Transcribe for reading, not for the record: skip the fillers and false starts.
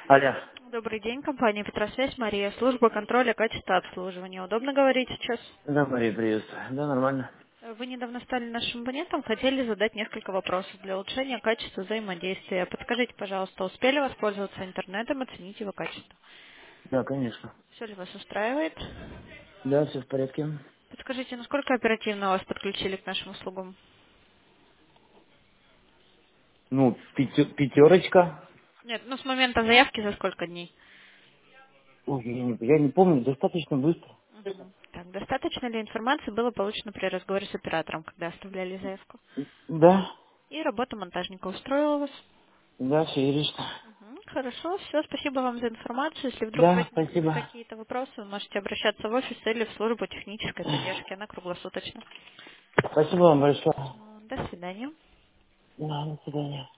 Алло. Добрый день, компания Петросвязь, Мария, служба контроля качества обслуживания. Удобно говорить сейчас? Да, Мария, приветствую. Да, нормально. Вы недавно стали нашим абонентом, хотели задать несколько вопросов для улучшения качества взаимодействия. Подскажите, пожалуйста, успели воспользоваться интернетом, оценить его качество? Да, конечно. Все ли вас устраивает? Да, все в порядке. Подскажите, насколько оперативно вас подключили к нашим услугам? Ну, пятерочка. Нет, ну с момента заявки за сколько дней? Ой, я не помню, достаточно быстро. Мгм. Так, достаточно ли информации было получено при разговоре с оператором, когда оставляли заявку? Да, И работа монтажника устроила вас? да, все юристы. Мгм. Хорошо, все, спасибо вам за информацию. Если вдруг Да, возникнут спасибо. какие-то вопросы, вы можете обращаться в офис или в службу технической поддержки, она круглосуточна. Спасибо вам большое. До свидания. Да, до свидания.